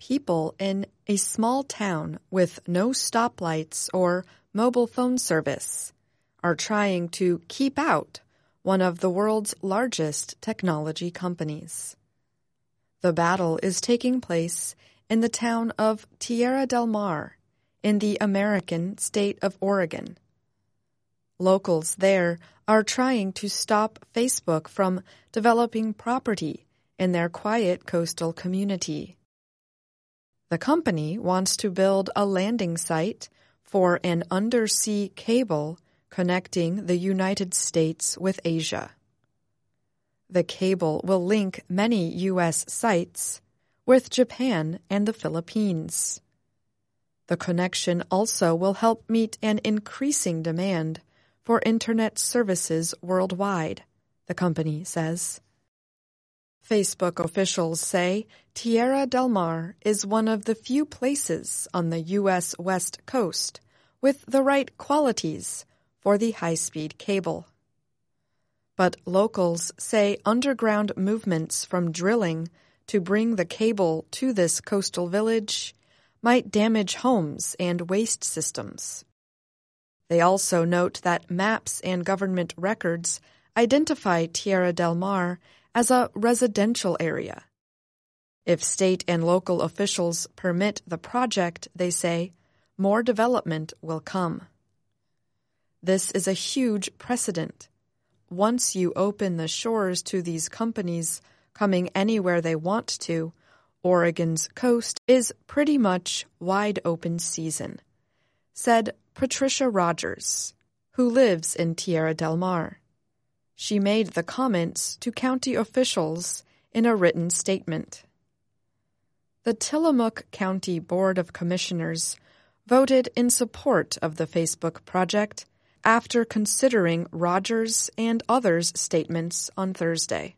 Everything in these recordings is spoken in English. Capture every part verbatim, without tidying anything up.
People in a small town with no stoplights or mobile phone service are trying to keep out one of the world's largest technology companies. The battle is taking place in the town of Tierra del Mar in the American state of Oregon. Locals there are trying to stop Facebook from developing property in their quiet coastal community. The company wants to build a landing site for an undersea cable connecting the United States with Asia. The cable will link many U S sites with Japan and the Philippines. The connection also will help meet an increasing demand for Internet services worldwide, the company says. Facebook officials say Tierra del Mar is one of the few places on the U S West Coast with the right qualities for the high-speed cable. But locals say underground movements from drilling to bring the cable to this coastal village might damage homes and waste systems. They also note that maps and government records identify Tierra del Mar as a residential area. If state and local officials permit the project, they say, more development will come. This is a huge precedent. Once you open the shores to these companies coming anywhere they want to, Oregon's coast is pretty much wide open season, said Patricia Rogers, who lives in Tierra del Mar. She made the comments to county officials in a written statement. The Tillamook County Board of Commissioners voted in support of the Facebook project after considering Rogers' and others' statements on Thursday.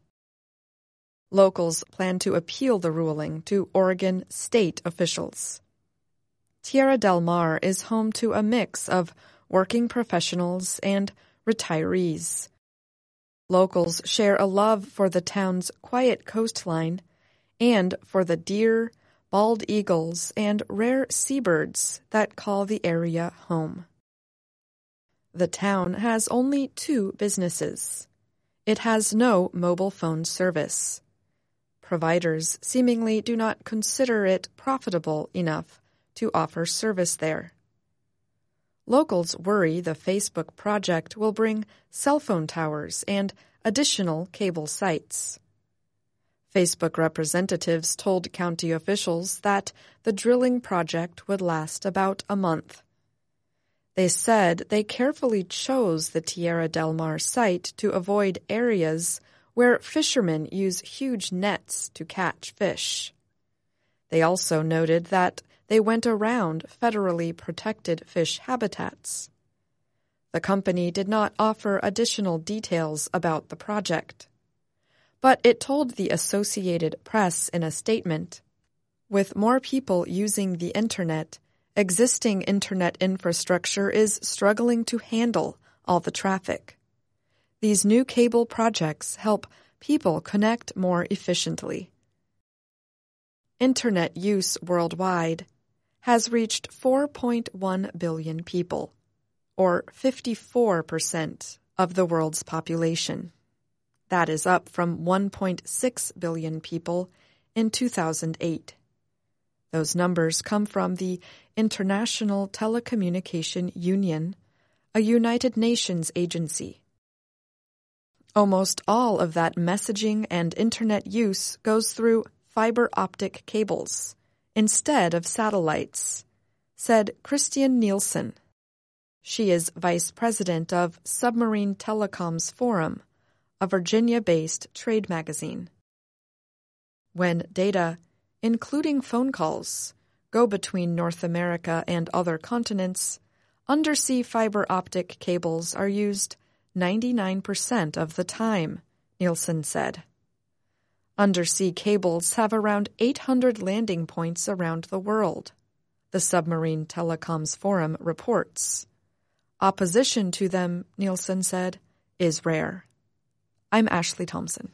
Locals plan to appeal the ruling to Oregon state officials. Tierra del Mar is home to a mix of working professionals and retirees. Locals share a love for the town's quiet coastline and for the deer, bald eagles, and rare seabirds that call the area home. The town has only two businesses. It has no mobile phone service. Providers seemingly do not consider it profitable enough to offer service there. Locals worry the Facebook project will bring cell phone towers and additional cable sites. Facebook representatives told county officials that the drilling project would last about a month. They said they carefully chose the Tierra del Mar site to avoid areas where fishermen use huge nets to catch fish. They also noted that they went around federally protected fish habitats. The company did not offer additional details about the project, but it told the Associated Press in a statement, "With more people using the Internet, existing Internet infrastructure is struggling to handle all the traffic. These new cable projects help people connect more efficiently." Internet use worldwide has reached four point one billion people, or fifty-four percent of the world's population. That is up from one point six billion people in two thousand eight. Those numbers come from the International Telecommunication Union, a United Nations agency. Almost all of that messaging and Internet use goes through fiber optic cables instead of satellites, said Christian Nielsen. She is vice president of Submarine Telecoms Forum, a Virginia-based trade magazine. When data, including phone calls, go between North America and other continents, undersea fiber optic cables are used ninety-nine percent of the time, Nielsen said. Undersea cables have around eight hundred landing points around the world, the Submarine Telecoms Forum reports. Opposition to them, Nielsen said, is rare. I'm Ashley Thompson.